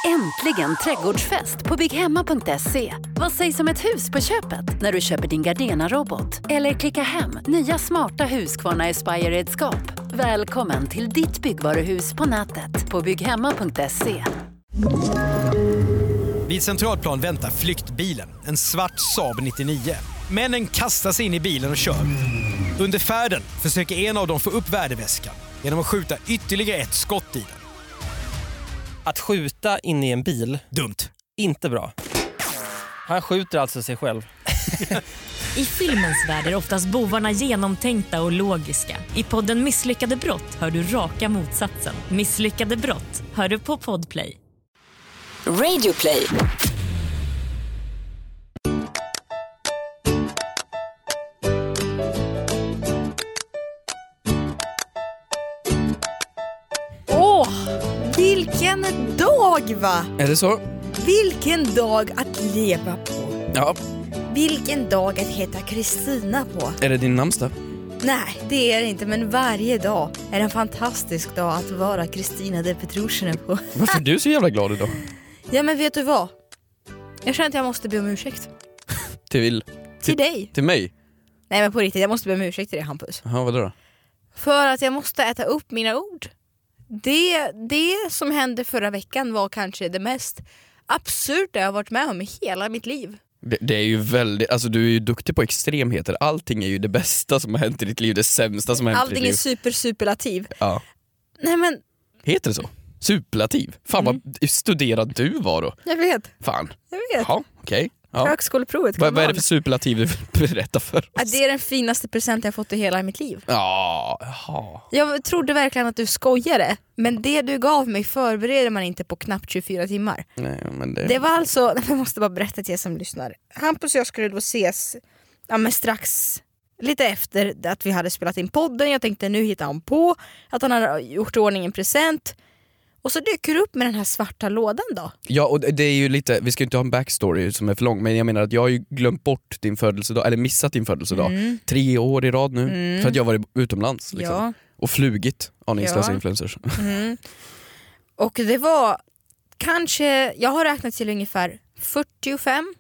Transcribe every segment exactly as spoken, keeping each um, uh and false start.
Äntligen trädgårdsfest på bygghemma punkt se. Vad sägs om ett hus på köpet när du köper din Gardena-robot? Eller klicka hem nya smarta Husqvarna Aspire-redskap. Välkommen till ditt byggvaruhus på nätet på bygghemma punkt se. Vid Centralplan väntar flyktbilen, en svart Saab nittionio. Männen kastar sig in i bilen och kör. Under färden försöker en av dem få upp värdeväskan genom att skjuta ytterligare ett skott i den. Att skjuta in i en bil, dumt. Inte bra. Han skjuter alltså sig själv. I filmens värld är oftast bovarna genomtänkta och logiska. I podden Misslyckade brott hör du raka motsatsen. Misslyckade brott hör du på Podplay. Radioplay. Åh, vilken dag va? Är det så? Vilken dag att leva på. Ja. Vilken dag att heta Kristina på. Är det din namnsdag? Nej, det är det inte, men varje dag är en fantastisk dag att vara Kristina de Petrushina på. Varför är du så jävla glad idag? Ja, men vet du vad? Jag känner att jag måste be om ursäkt. Till? Till, till dig. Till mig? Nej, men på riktigt, jag måste be om ursäkt till dig, Hampus. Jaha, vadå då? För att jag måste äta upp mina ord. Det, det som hände förra veckan var kanske det mest absurda jag har varit med om i hela mitt liv. Det, det är ju väldigt, alltså du är ju duktig på extremheter. Allting är ju det bästa som har hänt i ditt liv, det sämsta som har hänt i ditt liv. Allting är super superlativ. Ja. Nej men... Heter det så? Superlativ? Fan mm. vad studerad du var då. Jag vet. Fan. Jag vet. Ja, okej. Okay. Ja. Högskoleprovet. Vad, vad är det för superlativ du berättar för oss? Ja, det är den finaste present jag fått i hela mitt liv. Ja, jaha. Jag trodde verkligen att du skojade. Men det du gav mig förbereder man inte på knappt tjugofyra timmar. Nej, men det... det var alltså, jag måste bara berätta till er som lyssnar. Hampus och jag skulle då ses ja, men strax lite efter att vi hade spelat in podden. Jag tänkte nu hittar han på att han hade gjort ordning en present. Och så dyker upp med den här svarta lådan då. Ja, och det är ju lite, vi ska inte ha en backstory som är för lång, men jag menar att jag har ju glömt bort din födelsedag, eller missat din födelsedag mm. tre år i rad nu, mm. för att jag var utomlands liksom. Ja. Och flugit aningslösa ja. influencers. Mm. Och det var kanske, jag har räknat till ungefär fyrtiofem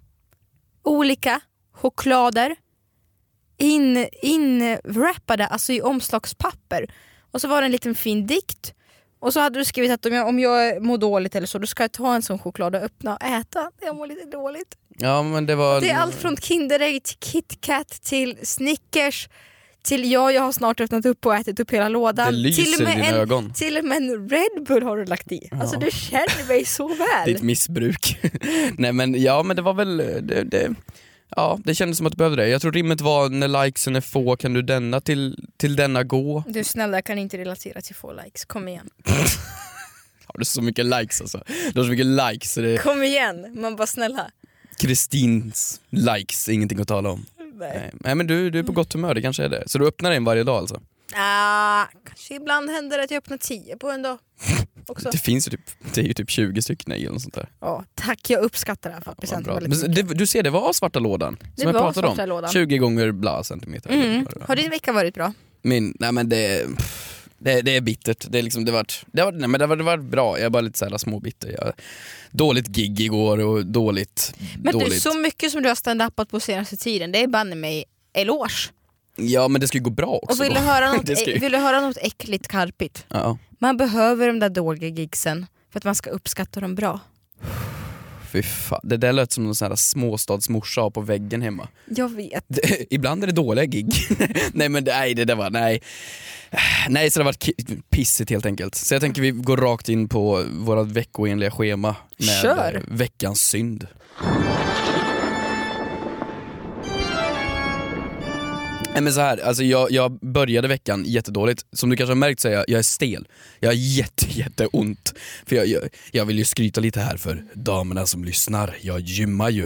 olika choklader in, inwrappade, alltså i omslagspapper. Och så var det en liten fin dikt. Och så hade du skrivit att om jag, om jag mår dåligt eller så, då ska jag ta en sån choklad och öppna och äta. Jag mår lite dåligt. Ja, men det var... Det är allt från Kinderägg till KitKat till Snickers till jag, jag har snart öppnat upp och ätit upp hela lådan. Det lyser till och med i dina en, ögon. Till och med en Red Bull har du lagt i. Ja. Alltså du känner mig så väl. Ditt missbruk. Nej men ja, men det var väl... Det, det... Ja, det kändes som att du behövde det. Jag tror rimmet var när likesen är få kan du denna till, till denna gå. Du snälla, jag kan inte relatera till få likes. Kom igen. Har du så mycket likes alltså? Du har så mycket likes. Så det... Kom igen, man bara snälla. Kristins likes, ingenting att tala om. Nej, Nej men du, du är på gott humör, det kanske är det. Så du öppnar en varje dag alltså? Ah, kanske ibland händer det att jag öppnar tio på en dag. Också. Det finns ju typ, det är ju typ tjugo stycken eller något sånt där. Ja, tack, jag uppskattar det här för presenten väldigt mycket. Det, du ser, det var svarta lådan. Det som var jag pratade svarta om. lådan. tjugo gånger bla centimeter. Mm. Har din vecka varit bra? Min, nej men det, det, det är bittert. Det är liksom, det var, det var, nej men det var, det var bra. Jag är bara lite så här småbitter. Jag, dåligt gig igår och dåligt. Men dåligt. du, så mycket som du har stand-upat på senaste tiden, det är banne mig eloge. Ja, men det ska ju gå bra också. Och vill du höra något, ju... vill du höra något äckligt karpigt? Ja. Man behöver de där dåliga gigsen för att man ska uppskatta dem bra. Fy fan. Det där lät som någon sån här småstadsmorsa på väggen hemma. Jag vet. Det, ibland är det dåliga gig. nej men nej, det där var nej. Nej, så det har varit pissigt helt enkelt. Så jag tänker vi går rakt in på våra veckoenliga schema med Kör. veckans synd. Nej men så här, alltså jag, jag började veckan jättedåligt. Som du kanske har märkt så är jag, jag är stel. Jag har jätte, jätte ont. För jag, jag, jag vill ju skryta lite här för damerna som lyssnar. Jag gymmar ju.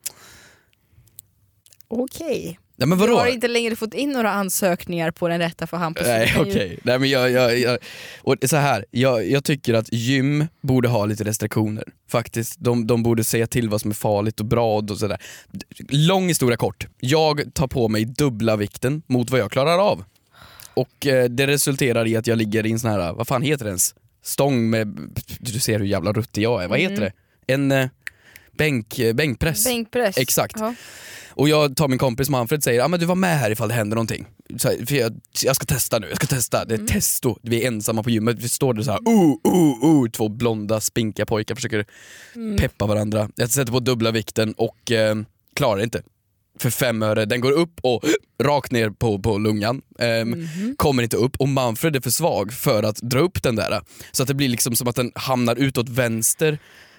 Okej. Nej, men vadå? Du har inte längre fått in några ansökningar på den rätta för Hampus. Nej, okej. Okay. Nej, men jag, jag, jag, och så här, jag, jag tycker att gym borde ha lite restriktioner. Faktiskt, de, de borde säga till vad som är farligt och bra och sådär. Lång historia kort. Jag tar på mig dubbla vikten mot vad jag klarar av. Och eh, det resulterar i att jag ligger i en sån här, vad fan heter det ens? stång med, du ser hur jävla ruttig jag är, vad heter Mm. det? En eh, bänk, bänkpress. Bänkpress. Exakt. Ja. Och jag tar min kompis Manfred säger, ja ah, men du var med här ifall det händer någonting. Så här, för jag, jag ska testa nu, jag ska testa. Det är Mm. testo, vi är ensamma på gymmet. Vi står där så här, oh, oh, oh. Två blonda, spinkiga pojkar försöker Mm. peppa varandra. Jag sätter på dubbla vikten och eh, klarar inte. För fem öre, den går upp och rakt ner på, på lungan. Ehm, Mhm. Kommer inte upp och Manfred är för svag för att dra upp den där. Så att det blir liksom som att den hamnar utåt vänster.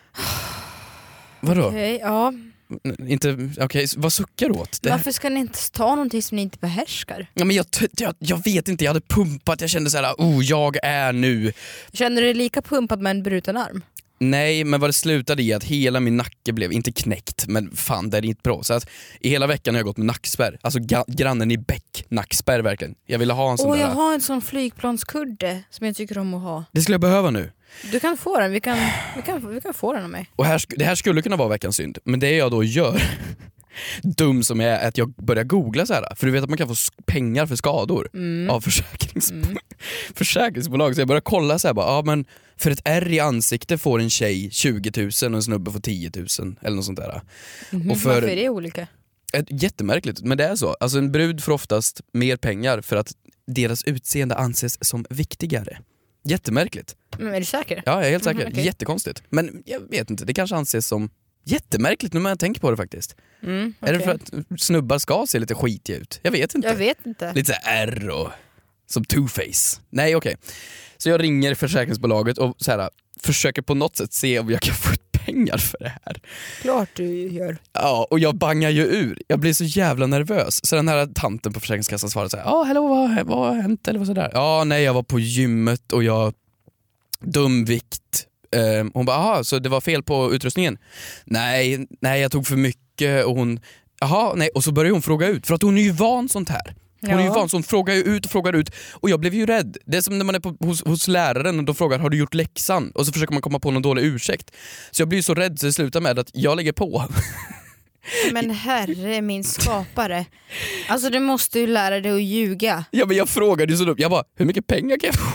Vadå? Okej, ja. Inte, okej, vad suckar du åt? Det, Varför ska ni inte ta någonting som ni inte behärskar? ja, men jag, jag, jag vet inte, jag hade pumpat, jag kände så här, oh jag är nu. Känner du dig lika pumpad med en bruten arm? Nej, men vad det slutade i att hela min nacke blev, inte knäckt, men fan det är inte bra. Så att i hela veckan har jag gått med nackspärr. Alltså ga- grannen i Bäck, nackspärr verkligen. Jag ville ha en sån Åh, där. jag har en sån flygplanskudde som jag tycker om att ha. Det skulle jag behöva nu. Du kan få den, vi kan, vi kan, vi kan få den av mig. Och här, sk- det här skulle kunna vara veckans synd, men det jag då gör, dum som jag är, att jag börjar googla så här. För du vet att man kan få sk- pengar för skador Mm. av försäkrings- mm. försäkringsbolag. Så jag börjar kolla så här, bara, ja, men för ett ärr i ansikte får en tjej tjugo tusen och en snubbe får tio tusen eller något sånt där. Mhm. Och för- Varför är det olika? Ett, jättemärkligt, men det är så. Alltså en brud får oftast mer pengar för att deras utseende anses som viktigare. Jättemärkligt. Men är du säker? Ja, jag är helt säker. Mhm, okej. Jättekonstigt. Men jag vet inte, det kanske anses som jättemärkligt nu när jag tänker på det faktiskt. Mm, Är det okej. för att snubbar ska se lite skitiga ut? Jag vet inte. Jag vet inte. Lite så här ärr och som two-face. Nej, okej. Så jag ringer försäkringsbolaget och så här, försöker på något sätt se om jag kan få ut pengar för det här. Klart du gör. Ja, och jag bangar ju ur. Jag blir så jävla nervös. Så den här tanten på Försäkringskassan svarade så här: ja, hallå, vad, vad har hänt? Eller vad sådär. Ja, nej, jag var på gymmet och jag dum vikt. Eh, hon bara, aha, så det var fel på utrustningen? Nej, nej, jag tog för mycket och hon, jaha, nej. Och så började hon fråga ut, för att hon är ju van sånt här. Hon är ju Ja. van, så hon frågar ju ut och frågar ut. Och jag blev ju rädd. Det är som när man är på, hos, hos läraren och de frågar, har du gjort läxan? Och så försöker man komma på någon dålig ursäkt. Så jag blir så rädd så det slutar med att jag lägger på. Men herre min skapare. Alltså du måste ju lära dig att ljuga. Ja, men jag frågade ju så dumt. Jag bara, hur mycket pengar kan jag få?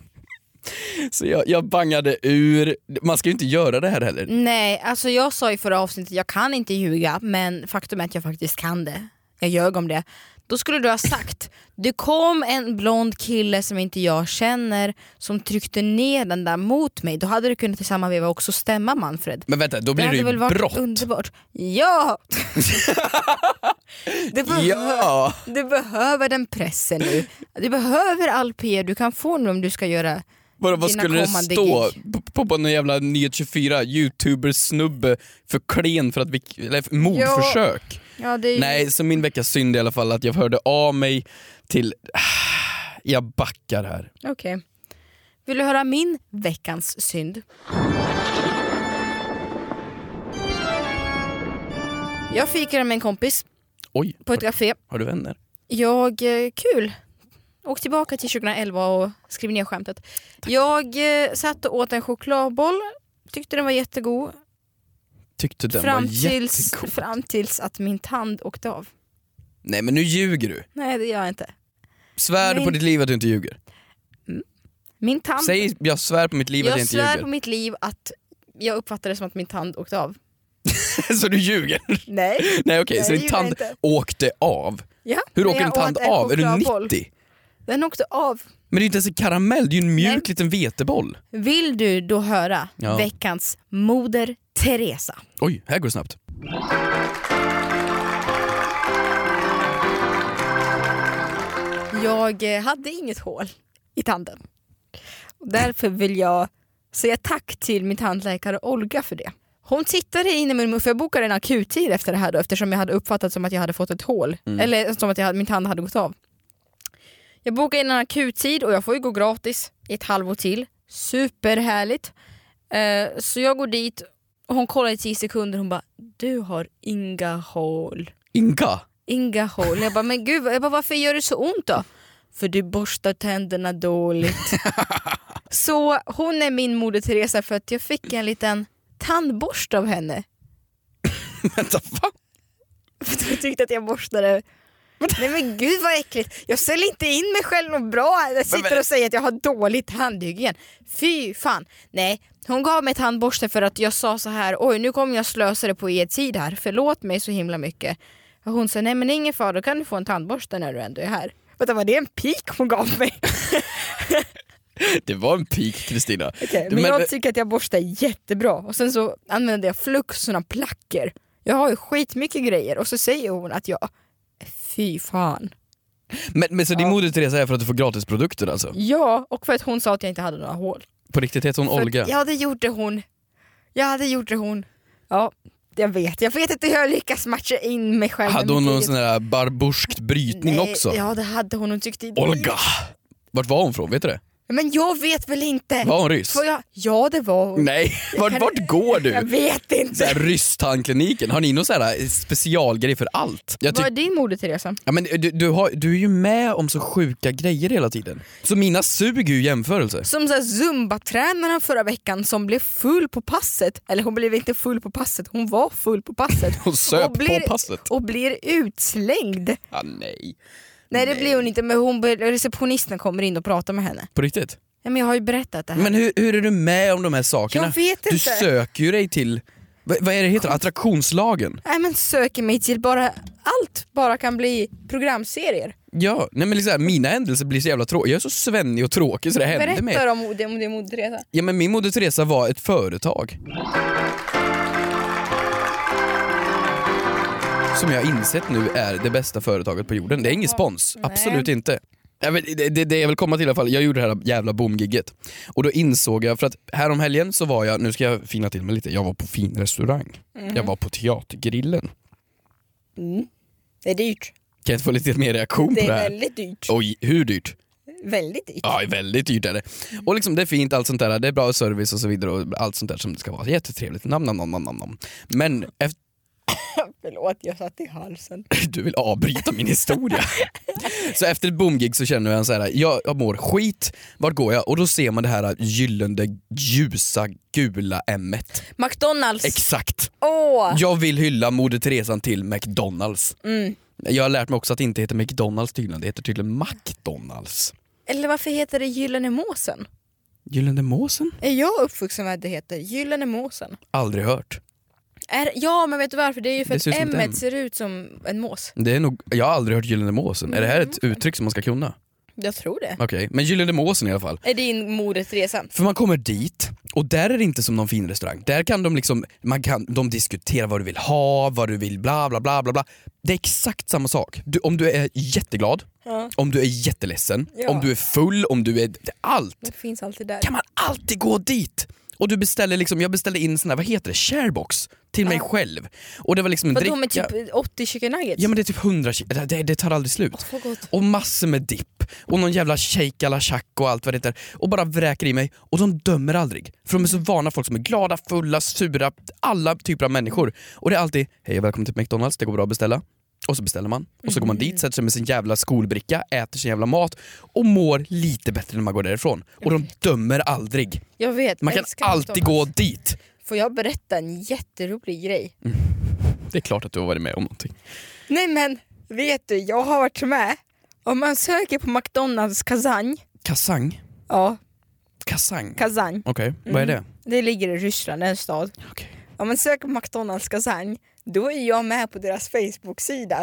Så jag, jag bangade ur. Man ska ju inte göra det här heller. Nej, alltså jag sa i förra avsnittet jag kan inte ljuga, men faktum är att jag faktiskt kan det. Jag ljög om det. Då skulle du ha sagt, det kom en blond kille som inte jag känner som tryckte ner den där mot mig. Då hade du kunnat i samma veva också stämma Manfred. Men vänta, då blir det, hade ju väl varit brott. underbart. Ja! du, behöver, Ja. du behöver den pressen nu. Du behöver all P R du kan få nu om du ska göra Vad, vad dina skulle det kommande stå gig. på, på, på någon jävla Nyhet tjugofyra, youtuber-snubbe för klen för att vi, eller för mordförsök? Ja, det är ju... Nej, så min veckas synd i alla fall att jag hörde av mig till, jag backar här. Okej. Vill du höra min veckans synd? Jag fikade med en kompis Oj, på ett café. har du vänner? Jag, eh, kul. Åkte tillbaka till tjugoelva och skrev ner skämtet. Jag eh, satt och åt en chokladboll. Tyckte den var jättegod. Tyckte den Fram var tills, jättegod. fram tills att min tand åkte av. Nej, men nu ljuger du. Nej, det gör jag inte. Svär du Min- på ditt liv att du inte ljuger? Min tand... Säg, jag svär på mitt liv att jag jag inte svär ljuger. på mitt liv att jag uppfattade det som att min tand åkte av. Så du ljuger? Nej. Nej, okej, Nej, så det din gjorde jag tand inte. åkte av? Ja, Hur när åker en jag tand åt en av? Är du chokladboll. nittio? Den åkte av. Men det är ju inte ens en karamell, det är ju en mjuk Nej. liten veteboll. Vill du då höra Ja. veckans Moder Teresa? Oj, här går det snabbt. Jag eh, hade inget hål i tanden. Och därför vill jag säga tack till min tandläkare Olga för det. Hon tittade in i min mun, för jag bokade en akuttid efter det här då, eftersom jag hade uppfattat som att jag hade fått ett hål. Mm. Eller som att jag hade, min tand hade gått av. Jag bokade in en akuttid och jag får ju gå gratis i ett halvår till. Superhärligt. Eh, så jag går dit och hon kollar i tio sekunder och hon bara, du har inga hål. Inga? Inga hål. Jag bara, men gud, jag bara, varför gör det så ont då? För du borstar tänderna dåligt. Så hon är min Moder Teresa för att jag fick en liten tandborste av henne. Vänta, va? För att jag tyckte att jag borstade Nej men gud vad äckligt. Jag säljer inte in mig själv något bra. Jag sitter men, men... och säger att jag har dåligt handhygien. Fy fan. Nej, hon gav mig ett handborste för att jag sa så här: oj, nu kommer jag slösa det på er tid här. Förlåt mig så himla mycket. Och hon sa, nej men ingen fara, då kan du få en tandborste när du ändå är här. Vänta, var det en pik hon gav mig? Det var en pik, Kristina. Okay, men, men jag tycker att jag borstar jättebra. Och sen så använder jag Flux såna placker. Jag har ju skitmycket grejer. Och så säger hon att jag, fy fan. Men, men så din ja. moder Teresa är för att du får gratis produkter alltså? Ja, och för att hon sa att jag inte hade några hål. På riktigt heter hon för Olga? Ja, det gjorde hon. Ja, det gjorde hon. Ja, jag vet. Jag vet inte hur jag lyckas matcha in mig själv. Hade hon någon sån där barburskt brytning Nej, också? Ja, det hade hon. Hon tyckte det. Olga! Vart var hon från, vet du det? Men jag vet väl inte. Var hon ryss? Jag... Ja, det var hon. Nej, vart, kan... vart går du? Jag vet inte. Så här, rysstandkliniken. Har ni någon sån här specialgrej för allt? Jag ty... Vad är din moder, Teresa? Ja, men du, du, har, du är ju med om så sjuka grejer hela tiden. Så mina suger ju jämförelse. Som så här Zumba-tränaren förra veckan som blev full på passet. Eller hon blev inte full på passet, hon var full på passet. Hon söp och blir, på passet. Och blir utslängd. Ja, nej. Nej, det nej. blir hon inte, men hon, receptionisten kommer in och pratar med henne. På riktigt? Ja, men jag har ju berättat det här. Men hur, hur är du med om de här sakerna? Jag vet inte. Du söker ju dig till, vad, vad är det heter? Attraktionslagen? Nej, men söker mig till bara, allt bara kan bli programserier. Ja, nej men liksom, mina händelser blir så jävla tråkiga. Jag är så svennig och tråkig så det händer mig. Berätta om det, om det moder Teresa. Ja, men min moder Teresa var ett företag som jag insett nu är det bästa företaget på jorden. Det är ingen spons, absolut Nej. inte. Jag vet, det, det, det jag vill komma till i alla fall, jag gjorde det här jävla boomgigget. Och då insåg jag, för att här om helgen så var jag, nu ska jag fina till mig lite, jag var på fin restaurang. Mm. Jag var på Teatergrillen. Mm. Det är dyrt. Kan jag få lite mer reaktion det på det här? Det är väldigt dyrt. Oj, hur dyrt? Väldigt dyrt. Ja, väldigt dyrt är det. Och liksom det är fint, allt sånt där, det är bra service och så vidare och allt sånt där som det ska vara. Jättetrevligt, nam nam nam nam nam. Men efter förlåt, jag satt i halsen. Du vill avbryta min historia. Så efter ett boomgig så känner jag så här, jag, jag mår skit. Vart går jag? Och då ser man det här gyllene, ljusa, gula M-et. McDonalds. Exakt. Åh. Jag vill hylla moder Teresan till McDonalds. Mm. Jag har lärt mig också att det inte heter McDonalds tydligen, det heter tydligen McDonalds. Eller varför heter det Gyllene Måsen? Gyllene Måsen? Är jag uppvuxen med att det heter Gyllene Måsen? Aldrig hört. Är, ja, men vet du varför? Det är ju för det att M ser ut som en mås. Det är nog, jag har aldrig hört Gyllene Måsen. Mm. Är det här ett uttryck som man ska kunna? Jag tror det. Okej, okay. Men Gyllene Måsen i alla fall. Är din moder Teresa? För man kommer dit och där är det inte som någon fin restaurang. Där kan de liksom, man kan, de diskutera vad du vill ha, vad du vill bla bla bla bla bla. Det är exakt samma sak. Du, om du är jätteglad, ja. Om du är jätteledsen, ja. Om du är full, om du är allt. Det finns alltid där. Kan man alltid gå dit. Och du beställer liksom, jag beställde in sån här, vad heter det, sharebox till mig ja. själv. Och det var liksom en dricka. Med typ åttio chicken nuggets? Ja, men det är typ hundra, det, det tar aldrig slut. Oh, och massor med dipp och någon jävla shake alla chack och allt vad det är. Och bara vräker i mig och de dömer aldrig. För de är så vana folk som är glada, fulla, sura, alla typer av människor. Och det är alltid, hej och välkommen till McDonalds, det går bra att beställa. Och så beställer man. Och så går man dit, sätter sig med sin jävla skolbricka, äter sin jävla mat och mår lite bättre när man går därifrån. Och de dömer aldrig. Jag vet. Man kan alltid gå dit. Får jag berätta en jätterolig grej? Mm. Det är klart att du har varit med om någonting. Nej men, vet du, jag har varit med. Om man söker på McDonalds Kazan. Kazan? Ja. Kazan? Kazan. Okej, okay. Vad är det? Mm. Det ligger i Ryssland, en stad. Okay. Om man söker på McDonalds Kazan, då är jag med på deras Facebook-sida.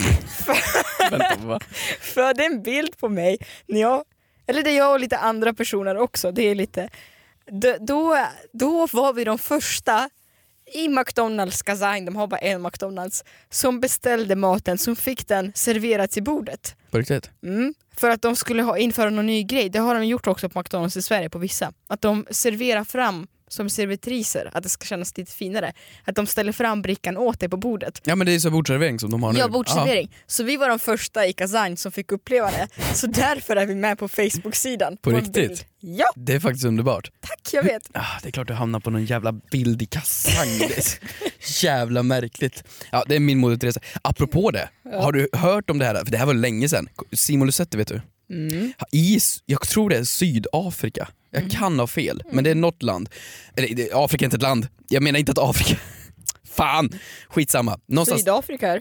Vänta, va? För det är en bild på mig när jag, eller det är jag och lite andra personer också. Det är lite då, då, då var vi de första i McDonalds Kazan, de har bara en McDonalds, som beställde maten, som fick den serverat till bordet. På riktigt? Mm, för att de skulle ha införa någon ny grej. Det har de gjort också på McDonalds i Sverige på vissa. Att de serverar fram som servitriser, att det ska kännas lite finare. Att de ställer fram brickan åt dig på bordet. Ja, men det är så bordservering som de har nu. Ja, bordservering. Aha. Så vi var de första i Kazan som fick uppleva det. Så därför är vi med på Facebook-sidan. På, på riktigt? Ja. Det är faktiskt underbart. Tack, jag vet. Ah, det är klart du hamnar på någon jävla bild i Kazan. Jävla märkligt. Ja, det är min moder Teresa. Apropå det, ja. Har du hört om det här? För det här var länge sedan. Simon Lusette, vet du? Mm. I, jag tror det är Sydafrika. Jag mm. kan ha fel, men det är något land. Eller, Afrika är inte ett land. Jag menar inte att Afrika... Fan, skitsamma. Någonstans... Sydafrika?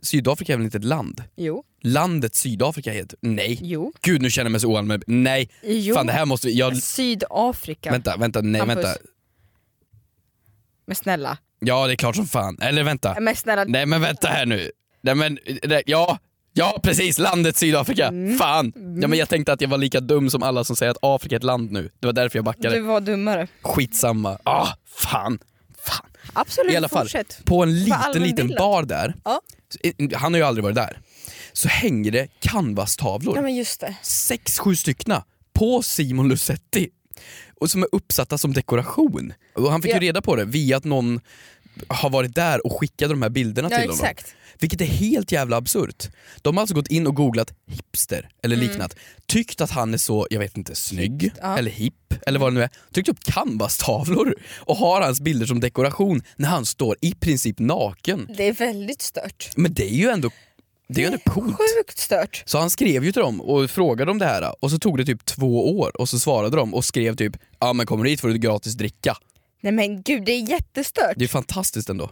Sydafrika är väl inte ett land? Jo. Landet Sydafrika heter... Nej. Jo. Gud, nu känner jag mig så oanmäld. Nej. Jo. Fan, det här måste vi... Jag... Sydafrika. Vänta, vänta, nej, Hampus. vänta. Men snälla. Ja, det är klart som fan. Eller vänta. Men snälla. Nej, men vänta här nu. Nej, men... det- Ja. Ja, precis. Landet Sydafrika. Mm. Fan. Ja, men jag tänkte att jag var lika dum som alla som säger att Afrika är ett land nu. Det var därför jag backade. Du var dummare. Skitsamma. Ah, fan. Fan. Absolut, I alla fall, fortsätt. på en liten, allmän liten bild. bar där. Ja. Han har ju aldrig varit där. Så hänger det canvas-tavlor. Ja, men just det. Sex, sju styckna på Simon Lusetti. Och som är uppsatta som dekoration. Och han fick Ja. ju reda på det via att någon har varit där och skickade de här bilderna Ja, till honom. exakt. Vilket är helt jävla absurt. De har alltså gått in och googlat hipster eller liknat. Tyckt att han är så, jag vet inte, snygg ja. eller hipp eller vad det nu är. Tyckt upp canvas-tavlor och har hans bilder som dekoration när han står i princip naken. Det är väldigt stört. Men det är ju ändå, det är ju ändå coolt. Sjukt stört. Så han skrev ju till dem och frågade om det här och så tog det typ två år och så svarade de och skrev typ ja men kommer du hit får du gratis dricka. Nej men gud, det är jättestört. Det är fantastiskt ändå.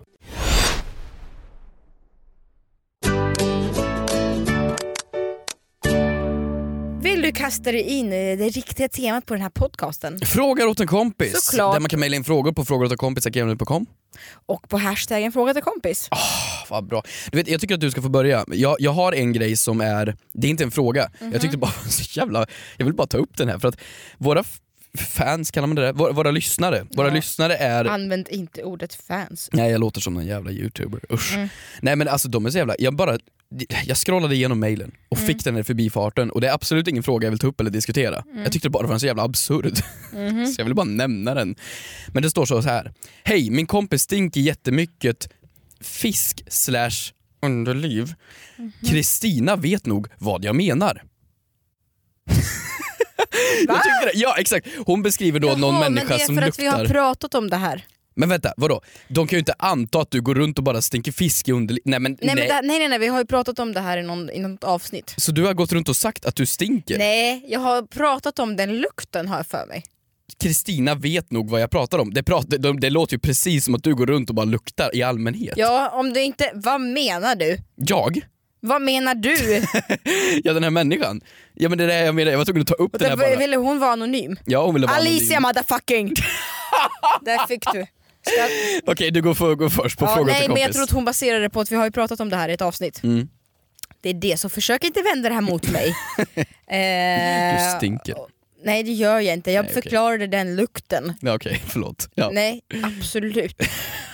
Vill du kasta dig in i det riktiga temat på den här podcasten? Frågar åt en kompis. Såklart. Där man kan mejla in frågor på frågor åt en kompis at gmail punkt com. Och på hashtaggen fråga till kompis. Oh, vad bra. Du vet, jag tycker att du ska få börja. Jag, jag har en grej som är, det är inte en fråga. Mhm. Jag tyckte bara så jävla, jag vill bara ta upp den här för att våra f- fans, kallar man det där? Våra, våra lyssnare. Våra Ja. lyssnare är... Använd inte ordet fans. Nej, jag låter som en jävla youtuber. Usch. Mm. Nej men alltså de är så jävla, jag bara jag scrollade igenom mailen och Mm. fick den här förbifarten och det är absolut ingen fråga jag vill ta upp eller diskutera. Mm. Jag tyckte bara det var så jävla absurd. Mhm. Så jag ville bara nämna den. Men det står så här. Hej, min kompis stinker jättemycket fisk slash underliv. Mhm. Kristina vet nog vad jag menar. Jag tyckte det. Ja exakt, hon beskriver då Jaha, någon men människa det är som för att luktar. vi har pratat om det här. Men vänta, vadå? De kan ju inte anta att du går runt och bara stinker fisk i underliv. Nej men Nej, nej. men det, nej nej nej, vi har ju pratat om det här i, någon, i något avsnitt. Så du har gått runt och sagt att du stinker? Nej, jag har pratat om den lukten har jag för mig. Kristina vet nog vad jag pratar om. Det, pratar, det, det låter ju precis som att du går runt och bara luktar i allmänhet. Ja, om du inte... Vad menar du? Jag? Vad menar du? Ja, den här människan. Ja men det är det jag menar, jag var tvungen att ta upp den här bara. Ville hon vara anonym? Ja, hon ville vara Alicia anonym. motherfucking! Där fick du. Ska... Okej, du går, för, går först på Ja, fråga nej, till men kompis. jag tror att hon baserade det på att vi har ju pratat om det här i ett avsnitt. Mm. Det är det, så försök inte vända det här mot mig. eh, Du stinker. Nej det gör jag inte, jag Nej, okej. förklarade den lukten. Ja, okej, förlåt. Ja. Nej, absolut.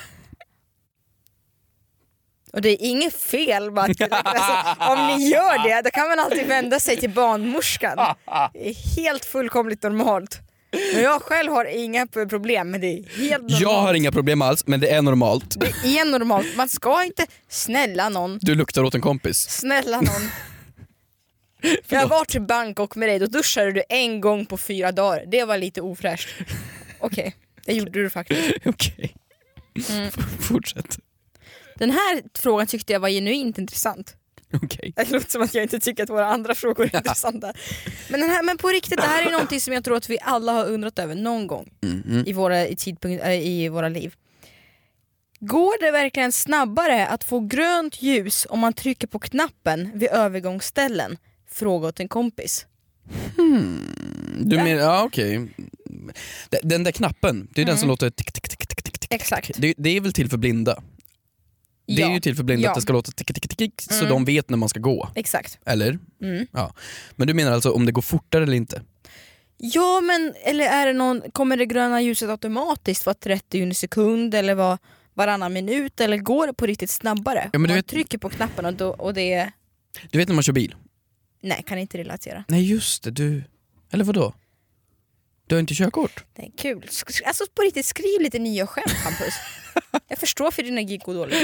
Och det är inget fel Martin. Alltså, om ni gör det, då kan man alltid vända sig till barnmorskan. Det är helt fullkomligt normalt. Men jag själv har inga problem, men det är helt normalt. Jag har inga problem alls, men det är normalt. Det är normalt, man ska inte snälla någon. Du luktar åt en kompis. Snälla någon. Jag har varit i Bangkok med dig, då duschade du en gång på fyra dagar. Det var lite ofräscht. Okej, okay, det gjorde du faktiskt. Okej. Mm. Fortsätt. Den här frågan tyckte jag var genuint intressant. Okej. Det låter som att jag inte tycker att våra andra frågor är intressanta. Men, den här, men på riktigt, det här är någonting som jag tror att vi alla har undrat över någon gång Mm. i våra, i tidpunkt, äh, i våra liv. Går det verkligen snabbare att få grönt ljus om man trycker på knappen vid övergångsställen? Fråga åt en kompis. Hmm. Du Ja. menar, ja okej. Den- Den där knappen, det är den Mm. som låter tick, tick, tick, tick, tick, tick. Exakt. Det, det är väl till för blinda? Det Ja. är ju till för blinda Ja. att det ska låta tick, tick, tick, tick, så Mm. de vet när man ska gå. Exakt. Eller? Mm. Ja. Men du menar alltså om det går fortare eller inte? Ja, men eller är det någon, kommer det gröna ljuset automatiskt var trettio sekund eller var varannan minut, eller går det på riktigt snabbare? Ja, men du man vet- trycker på knappen och, då, och det är... Du vet när man kör bil? Nej, kan inte relatera. Nej just det, du... Eller vadå? Du har inte körkort? Det är kul. Sk- Alltså på riktigt, skriv lite nya skämt Hampus. Jag förstår för dina gig går dåligt.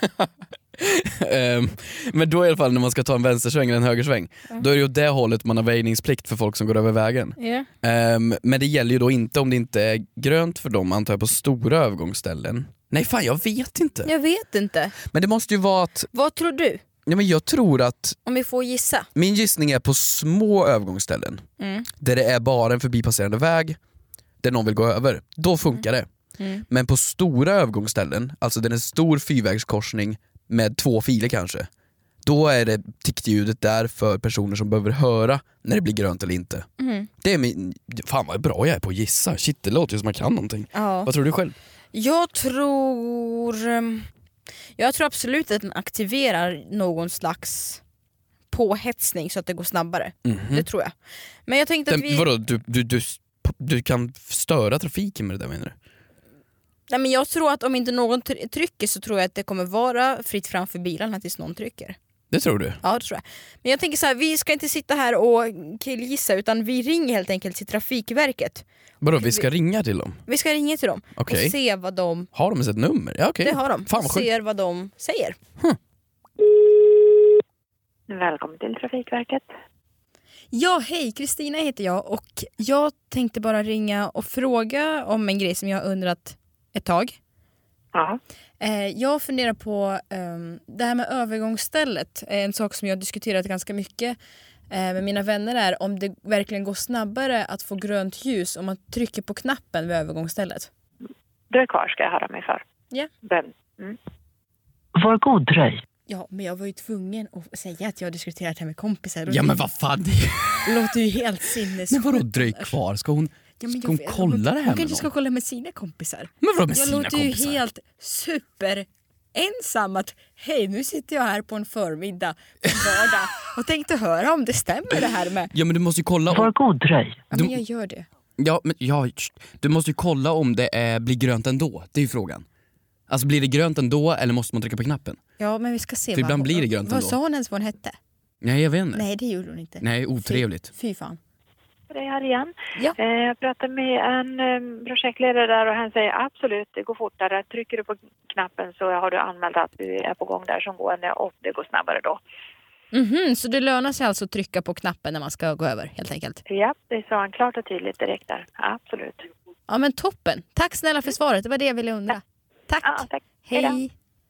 Ehm, men då i alla fall när man ska ta en vänstersväng eller en högersväng, då är det ju åt det hållet man har väjningsplikt för folk som går över vägen. Yeah. Ehm, men det gäller ju då inte om det inte är grönt för dem, antar jag, på stora övergångsställen. Nej fan, jag vet inte. Jag vet inte. Men det måste ju vara att... Vad tror du? Ja, men jag tror att... Om vi får gissa. Min gissning är på små övergångsställen Mm. där det är bara en förbipasserande väg där någon vill gå över. Då funkar det. Mm. Men på stora övergångsställen, alltså där det är en stor fyrvägskorsning med två filer kanske, Då är det tiktljudet där för personer som behöver höra när det blir grönt eller inte. Mm. Det är min... Fan vad bra jag är på att gissa. Shit, det låter ju som man kan någonting. Ja. Vad tror du själv? Jag tror... Jag tror absolut att den aktiverar någon slags påhetsning så att det går snabbare. Mm-hmm. Det tror jag. Men jag tänkte att Den, vi... vadå, du, du, du, du kan störa trafiken med det där, menar du? Nej, men jag tror att om inte någon try- trycker så tror jag att det kommer vara fritt fram för bilarna tills någon trycker. Det tror du? Ja, det tror jag. Men jag tänker så här, vi ska inte sitta här och killgissa utan vi ringer helt enkelt till Trafikverket. Vadå, vi ska ringa till dem? Vi ska ringa till dem Okej. och se vad de... Har de ett nummer? Ja, okej. Det har de. Fan vad sjukt. Ser vad de säger. Välkommen till Trafikverket. Ja, hej, Kristina heter jag och jag tänkte bara ringa och fråga om en grej som jag har undrat ett tag. Ja. Eh, jag funderar på um, det här med övergångsstället. En sak som jag har diskuterat ganska mycket eh, med mina vänner är om det verkligen går snabbare att få grönt ljus om man trycker på knappen vid övergångsstället. Du är kvar, ska jag höra mig för. Ja. Vem? Mm. Var god dröj. Ja, men jag var ju tvungen att säga att jag har diskuterat det här med kompisar. Och Ja, men vad fan. det låter ju helt sinnessjukt. Men vadå, dröj kvar? Ska hon, Ja, men ska hon jag- kolla hon, det här Hon med kanske ska någon? kolla med sina kompisar. Men vadå med Jag sina låter ju kompisar? helt super ensam att hej, nu sitter jag här på en förmiddag på en vardag och tänkte höra om det stämmer det här med... Ja, men du måste ju kolla Var om... god dröj. Ja, Du- men jag gör det. Ja, men ja, du måste ju kolla om det är, blir grönt ändå. Det är ju frågan. Alltså blir det grönt ändå eller måste man trycka på knappen? Ja, men vi ska se. För vad ibland hon- blir det grönt Vad ändå. sa hon ens vad hon hette? Nej, jag vet inte. Nej, det gjorde hon inte. Nej, otrevligt. Fy, fy fan. Det är här igen. Ja. Eh, jag pratade med en eh, projektledare där och han säger absolut, det går fortare. Trycker du på knappen så har du anmält att du är på gång där som gående och det går snabbare då. Mhm, så det lönar sig alltså att trycka på knappen när man ska gå över, helt enkelt. Ja, det sa han klart och tydligt direkt där. Absolut. Ja, men toppen. Tack snälla för svaret. Det var det jag ville undra. Tack. Ja, tack. Hej då. Hej.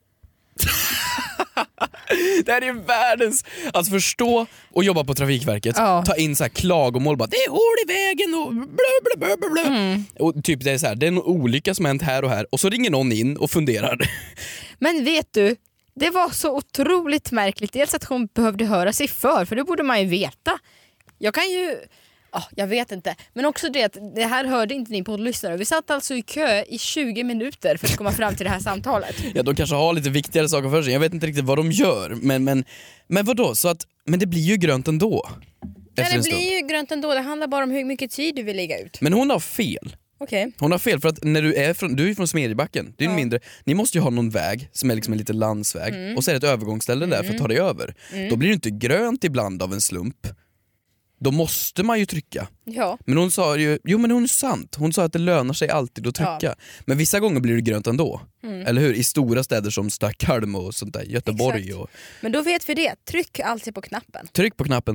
Det här är världens... Alltså förstå och jobba på Trafikverket. Ja. Ta in så här klagomål. Bara, det är hål i vägen och blö, blö, blö, blö. Mm. Och typ det är så här, det är en olycka som hänt här och här. Och så ringer någon in och funderar. Men vet du, det var så otroligt märkligt. Dels att hon behövde höra sig för, för det borde man ju veta. Jag kan ju... Ja, jag vet inte. Men också det att det här hörde inte ni poddlyssnare. Vi satt alltså i kö i tjugo minuter för att komma fram till det här samtalet. Ja, de kanske har lite viktigare saker för sig. Jag vet inte riktigt vad de gör. Men, men, men vadå? Så att, men det blir ju grönt ändå. Men Efter en det stund. blir ju grönt ändå. Det handlar bara om hur mycket tid du vill lägga ut. Men hon har fel. Okej. Hon har fel för att när du är från, du är från Smedjebacken, det är Ja. mindre, ni måste ju ha någon väg som är liksom en liten landsväg Mm. och så är det ett övergångsställe där för att ta dig över. Då blir det inte grönt ibland av en slump. Då måste man ju trycka. Ja. Men hon sa ju, jo men hon är sant, hon sa att det lönar sig alltid att trycka. Ja. Men vissa gånger blir det grönt ändå. Mm. Eller hur? I stora städer som Stockholm och sånt där, Göteborg. Exakt. Och... Men då vet vi det. Tryck alltid på knappen. Tryck på knappen.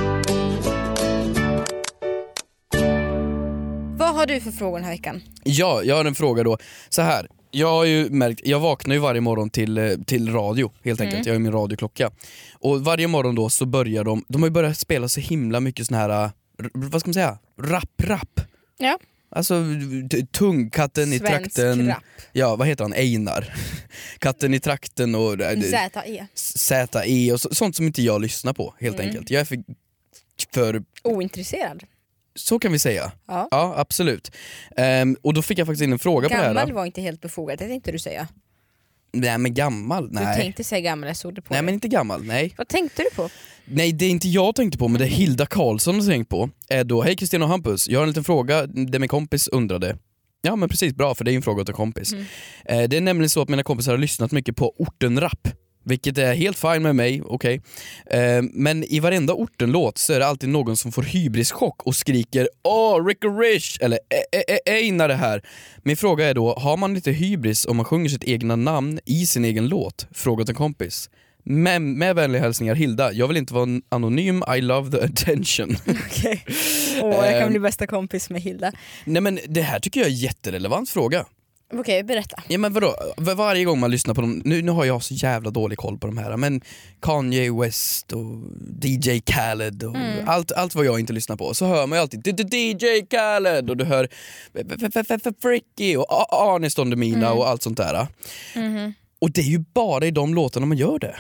Vad har du för frågor den här veckan? Ja, jag har en fråga då. Så här, jag har ju märkt, jag vaknar ju varje morgon till, eh, till radio helt enkelt. Mm. Jag har ju min radioklocka. Och varje morgon då så börjar de, de har ju börjat spela så himla mycket sån här, r- vad ska man säga, rap-rap. Ja. Alltså t- tung, katten i Svensk trakten. rap. Ja, vad heter han? Einar. Katten i trakten och eh, Z E. Z E och så, sånt som inte jag lyssnar på helt Mm. enkelt. Jag är för, för Ointresserad. så kan vi säga. Ja. Ja, absolut. Ehm, och då fick jag faktiskt in en fråga på det här. Gammal var inte helt befogat, det tänkte du säga. Nej men gammal, Du nej. tänkte säga gammal, jag såg det på Nej dig. men inte gammal, nej. Vad tänkte du på? Nej det är inte jag tänkte på, men det Hilda Karlsson har tänkt på är då, hej Kristina och Hampus, jag har en liten fråga där min kompis undrade. Ja men precis, bra för det är ju en fråga åt en kompis. Mm. Eh, det är nämligen så att mina kompisar har lyssnat mycket på ortenrap. Vilket är helt fine med mig, okej. Eh, men i varenda ortenlåt så är det alltid någon som får hybrischock och skriker åh, Rick och Rish, eller Einar det här. Min fråga är då, har man lite hybris om man sjunger sitt egna namn i sin egen låt? Fråga till en kompis. Med, med vänliga hälsningar Hilda, jag vill inte vara en anonym, I love the attention. Okej. Åh, jag kan Ehm. bli bästa kompis med Hilda. Nej men det här tycker jag är en jätterelevant fråga. Okej, berätta. Ja men vadå, Var, varje gång man lyssnar på dem, nu, nu har jag så jävla dålig koll på de här, men Kanye West och D J Khaled och Mm. allt, allt vad jag inte lyssnar på, så hör man ju alltid D J Khaled och du hör Fricky och Anis Don Demina och allt sånt där. Mhm. Och det är ju bara i de låtarna man gör det.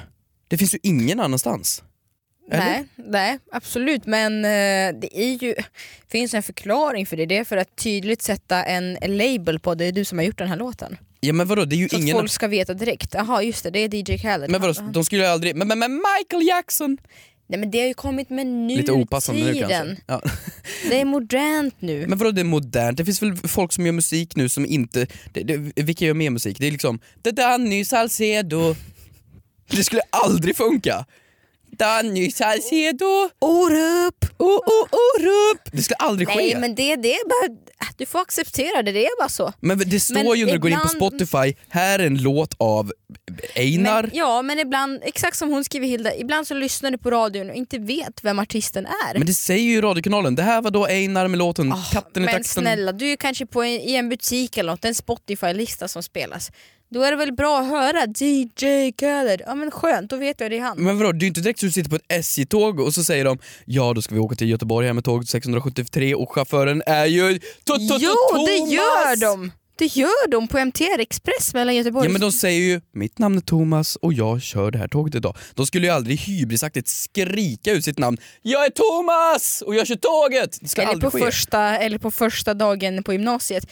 Det finns ju ingen annanstans. Eller? Nej, nej, absolut, men eh, det är ju, finns en förklaring för det. Det är för att tydligt sätta en label på det är du som har gjort den här låten. Ja men vadå, det är ju så ingen... att folk ska veta direkt. Jaha, just det, det är D J Khaled. Men vadå, de skulle ju aldrig... Men, men, men Michael Jackson! Nej men det har ju kommit med nutiden. Lite opassande nu kanske. Ja. Det är modernt nu. Men vadå det är modernt? Det finns väl folk som gör musik nu som inte... Det, det, vilka gör mer musik? Det är liksom... Det Danny Salcedo. Det skulle aldrig funka. Danny Salcedo. Orup. Oh, oh, Orup. Det skulle aldrig ske. Nej men det, det är bara... Du får acceptera det, det är bara så. Men det står men ju när ibland... du går in på Spotify, här är en låt av Einar. Men, ja men ibland, exakt som hon skriver Hilda, ibland så lyssnar du på radion och inte vet vem artisten är. Men det säger ju radiokanalen, det här var då Einar med låten oh, Katten i men trakten. Men snälla, du är kanske på en, i en butik eller något, en Spotify-lista som spelas. Då är det väl bra att höra D J Khaled. Ja men skönt, då vet jag det är han. Men vadå, det är ju inte direkt så du sitter på ett S J-tåg och så säger de ja då ska vi åka till Göteborg här med tåg sexhundrasjuttiotre och chauffören är ju Thomas. Jo det gör de! Det gör de på M T R Express mellan Göteborg. Ja men de säger ju mitt namn är Thomas och jag kör det här tåget idag. De skulle ju aldrig hybrisaktigt skrika ut sitt namn. Jag är Thomas och jag kör tåget. Det ska eller aldrig på ske. första eller på första dagen på gymnasiet.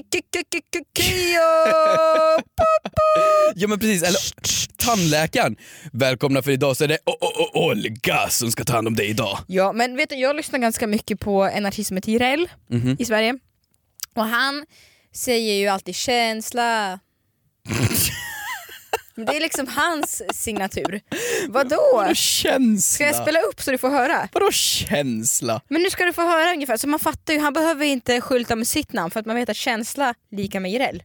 Ja men precis, eller tandläkaren. Välkomna för idag så är det oh, oh, oh, Olga som ska ta hand om dig idag. Ja men vet du, jag lyssnar ganska mycket på en artist som heter Jireel mm-hmm. i Sverige. Och han säger ju alltid känsla. Det är liksom hans signatur. Vadå? Vadå känsla? Ska jag spela upp så du får höra? Vadå känsla? Men nu ska du få höra ungefär. Så man fattar ju, han behöver inte skylta med sitt namn för att man vet att känsla lika med Jireel.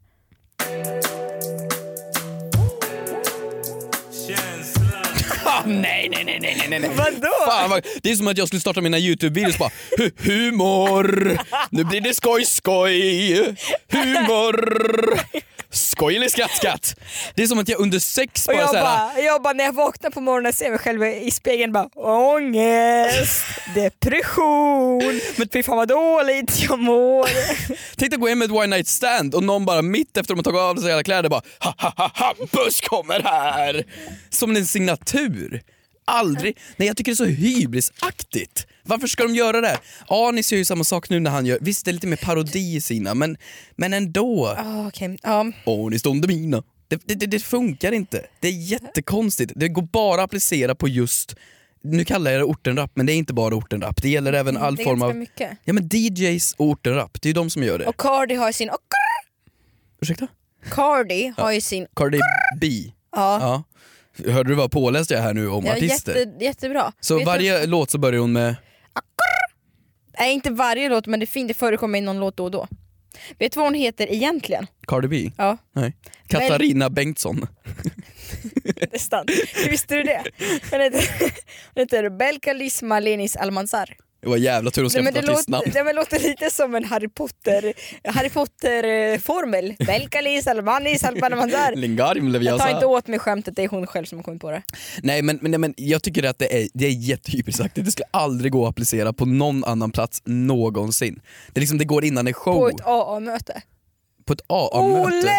Ah, nej, nej, nej, nej, nej, nej. Vadå? Fan, vad... Det är som att jag skulle starta mina YouTube-videos bara humor, nu blir det skoj, skoj, humor, skoj eller skratt, skratt. Det är som att jag under sex bara, och jag, så här... bara jag bara när jag vaknar på morgonen och ser mig själv i spegeln bara ångest, depression, men fy fan vad dåligt jag mår. Tänk att gå hem med ett one night stand och någon bara mitt efter att de har tagit av sig alla kläder bara ha ha ha ha, buss kommer här. Som en signatur. Aldrig. Nej jag tycker det är så hybrisaktigt. Varför ska de göra det? Anis gör ju samma sak nu när han gör, visst det är lite mer parodi i sina, men, men ändå. Oh, okay. um. Anis de mina. Det, det, det funkar inte. Det är jättekonstigt. Det går bara att applicera på just, nu kallar jag det ortenrap, men det är inte bara ortenrap. Det gäller även all det är form av mycket. Ja men D Js och ortenrap, det är ju de som gör det. Och Cardi har sin Ursäkta? Cardi har ju sin Cardi B. Ja. Ja. Hörde du vad påläste jag här nu om ja, artister? Jätte, jättebra. Så Vet varje du? låt så börjar hon med Nej inte varje låt men det, fin- det förekommer i någon låt då och då. Vet du vad hon heter egentligen? Cardi B? Ja. Nej. Katarina Bel- Bengtsson. Nästan. Visste du det? Hon heter, hon heter Belcalis Malenis Almanzar. Det var jävla tur att Nej, men skaffa det, ett visst namn. låter, det men låter lite som en Harry Potter Harry Potter-formel. Belcalis Almanis Almanzar. Lingarim Jag tar inte Leviosa. åt mig skämtet, det är hon själv som har kommit på det. Nej men, men, men jag tycker att det är, det är jättehypersaktigt. Det ska aldrig gå att applicera på någon annan plats någonsin. Det, är liksom, det går innan en show. På ett A A-möte. På ett A A-möte. Olle!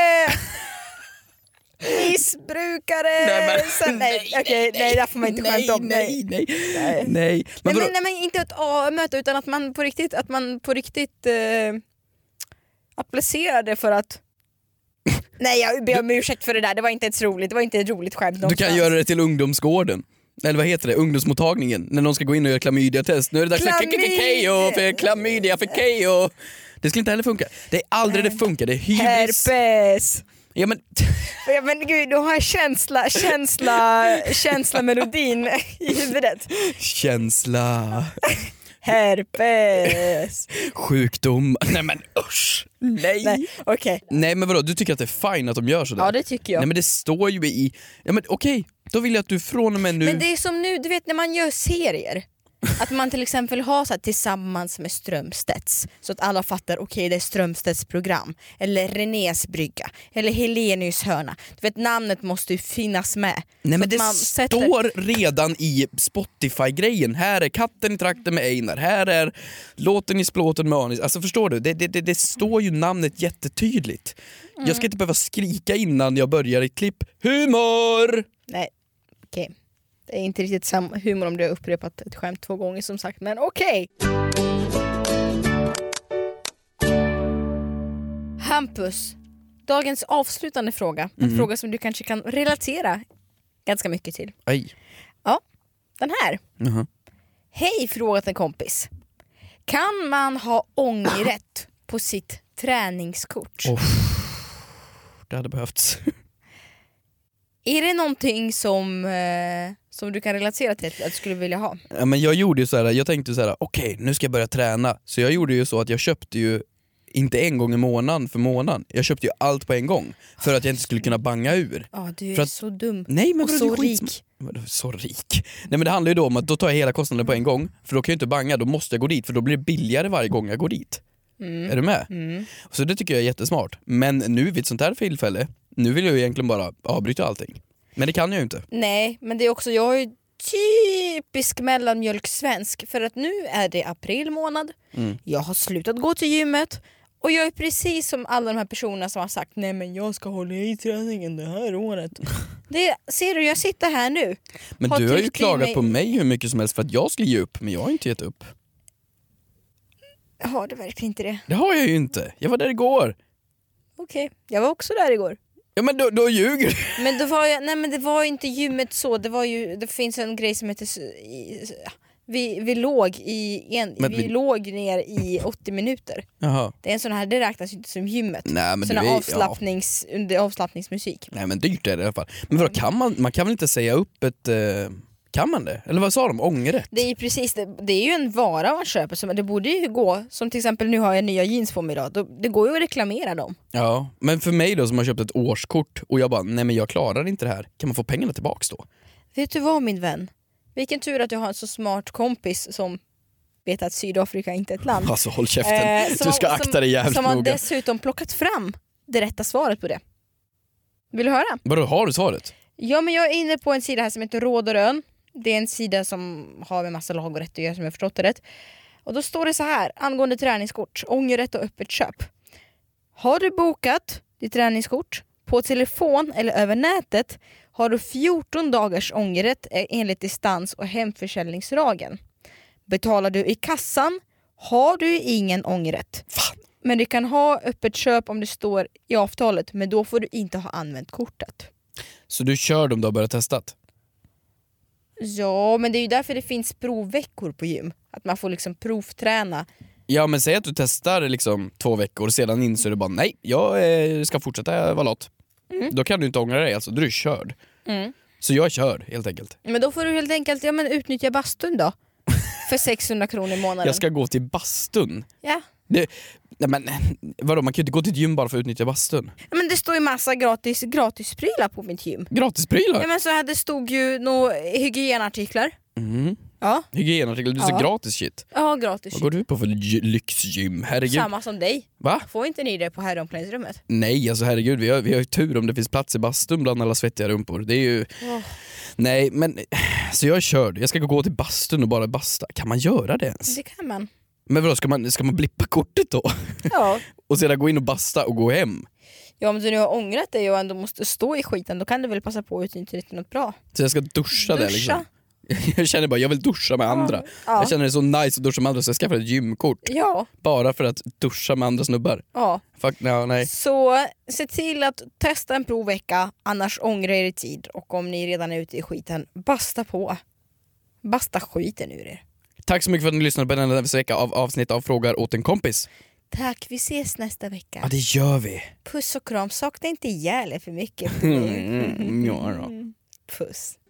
Missbrukare! Nej, men, Så, nej, nej, okej, nej, nej, där får man inte skämta om. Nej, nej, nej. Nej. nej. Men Nej, vadå? men, nej men inte ett A-möte utan att man på riktigt, att man på riktigt eh, applicerar det för att nej jag ber om ursäkt för det där, det var inte ett roligt, det var inte ett roligt skämt Du någonstans. kan göra det till ungdomsgården. Eller vad heter det? Ungdomsmottagningen. När de ska gå in och göra klamydia-test. Nu är det dags för klamydia för klamydia för Keyyo. Det skulle inte heller funka. Det är aldrig det funkar. Det är hybris. Herpes! Ja men... Ja, men gud, du har känsla, känsla, känsla melodin i huvudet. Känsla. Herpes. Sjukdom. Nej men usch. Nej. Nej, okej. Nej men vadå, du tycker att det är fine att de gör sådär? Ja det tycker jag. Nej men det står ju i... Ja men okej, då vill jag att du från och med nu... Men det är som nu, du vet när man gör serier. Att man till exempel har så här, tillsammans med Strömstedts, så att alla fattar okej okay, det är Strömstedts program, eller Renés brygga, eller Helenius hörna. Du vet namnet måste ju finnas med. Nej men så det man står sätter... redan i Spotify-grejen. Här är Katten i trakten med Einar, här är Låten i splåten med Anis. Alltså förstår du, det, det, det, det står ju namnet jättetydligt. Mm. Jag ska inte behöva skrika innan jag börjar ett klipp. Humor! Nej. Okej. Okay. Det är inte riktigt samma humor om du har upprepat ett skämt två gånger som sagt, men okej. Okay. Hampus, dagens avslutande fråga. En mm. fråga som du kanske kan relatera ganska mycket till. Aj. Ja, den här. Uh-huh. Hej, frågat en kompis. Kan man ha ångerrätt på sitt träningskort? Oh, det hade behövts. Är det någonting som, eh, som du kan relatera till att du skulle vilja ha? Ja, men jag gjorde ju så här, jag tänkte så här, okej, okay, nu ska jag börja träna. Så jag gjorde ju så att jag köpte ju inte en gång i månaden för månaden. Jag köpte ju allt på en gång för att jag inte skulle kunna banga ur. Ja, oh, du är för att, så dum. Nej, men och bro, så rik. rik. Så rik. Nej, men det handlar ju då om att då tar jag hela kostnaden på en gång. För då kan jag inte banga, då måste jag gå dit. För då blir det billigare varje gång jag går dit. Mm. Är du med? Mm. Så det tycker jag är jättesmart. Men nu vid ett sånt här tillfälle, nu vill jag ju egentligen bara avbryta allting. Men det kan jag ju inte. Nej, men det är också, jag är ju typisk mellanmjölksvensk. För att nu är det april månad. Mm. Jag har slutat gå till gymmet. Och jag är precis som alla de här personerna som har sagt nej men jag ska hålla i träningen det här året. Det, ser du, jag sitter här nu. Men har du har ju klagat mig... på mig hur mycket som helst för att jag skulle ge upp. Men jag har inte gett upp. Har du verkligen inte det? Det har jag ju inte. Jag var där igår. Okej, okay. Jag var också där igår. Ja men då, då ljuger du. Men, då var jag, nej, men det var ju inte gymmet så. Det, var ju, det finns en grej som heter... Vi, vi, låg i en, vi, vi låg ner i åttio minuter. Jaha. Det är en sån här, det räknas inte som gymmet. Nej, men sån här är, avslappnings, ja. under avslappningsmusik. Nej men dyrt är det i alla fall. Men vadå, kan man, man kan väl inte säga upp ett... Eh, kan man det? Eller vad sa de? Ångerrätt? Det är precis det. Det är ju en vara man köper. Så det borde ju gå. Som till exempel nu har jag nya jeans på mig idag. Det går ju att reklamera dem. Ja, men för mig då som har köpt ett årskort och jag bara, nej men jag klarar inte det här. Kan man få pengarna tillbaks då? Vet du vad min vän? Vilken tur att jag har en så smart kompis som vet att Sydafrika inte är ett land. Alltså håll käften, eh, som, du ska akta dig jävligt som, som noga. har dessutom plockat fram det rätta svaret på det. Vill du höra? Vadå, har du svaret? Ja, men jag är inne på en sida här som heter Råd och Rön. Det är en sida som har med massa lag och rätt att göra som jag förstått det rätt. Och då står det så här, angående träningskort, ångerrätt och öppet köp. Har du bokat ditt träningskort på telefon eller över nätet har du fjorton dagars ångerrätt enligt distans- och hemförsäljningslagen. Betalar du i kassan har du ingen ångerrätt. Fan. Men du kan ha öppet köp om det står i avtalet, men då får du inte ha använt kortet. Så du kör dem då och börjar testat? Ja, men det är ju därför det finns provveckor på gym. Att man får liksom provträna. Ja, men säg att du testar liksom två veckor och sedan inser du bara nej, jag eh, ska fortsätta vara lott. Mm. Då kan du inte ångra dig, alltså, då är du körd. Mm. Så jag är körd, helt enkelt. Men då får du helt enkelt ja, men utnyttja bastun då. För sexhundra kronor i månaden. Jag ska gå till bastun? Ja. Det, nej men, vadå, man kan ju inte gå till ett gym bara för att utnyttja bastun. Ja, men det står ju massa gratis, gratis prylar på mitt gym. Gratis prylar? Ja, men så här, det stod ju några hygienartiklar. Mm. Ja. Hygienartiklar, du ja. gratis shit. Ja, gratis. Vad går du på för lyxgym? Herregud. Samma som dig. Va? Får inte ni det på herromklädningsrummet? Nej, alltså herregud, vi har, vi har ju tur om det finns plats i bastun bland alla svettiga rumpor. Det är ju... Oh. Nej, men... Så jag är körd. Jag ska gå till bastun och bara basta. Kan man göra det ens? Det kan man. Men vadå, ska man, ska man blippa kortet då? Ja. Och sedan gå in och basta och gå hem? Ja, om du nu har ångrat dig och ändå måste stå i skiten, då kan du väl passa på att utnyttja det till något bra. Så jag ska duscha, duscha. där liksom? Jag känner bara, jag vill duscha med andra. Ja. Jag känner det så nice att duscha med andra så jag skaffar ett gymkort. Ja. Bara för att duscha med andra snubbar. Ja. Fuck, no, nej. Så se till att testa en provvecka, annars ångra er i tid. Och om ni redan är ute i skiten, basta på. Basta skiten ur er. Tack så mycket för att ni lyssnade på denna vecka av avsnitt av Frågar åt en kompis. Tack, vi ses nästa vecka. Ja, det gör vi. Puss och kram, sakna inte ihjäl er för mycket. Mm, ja då. Puss.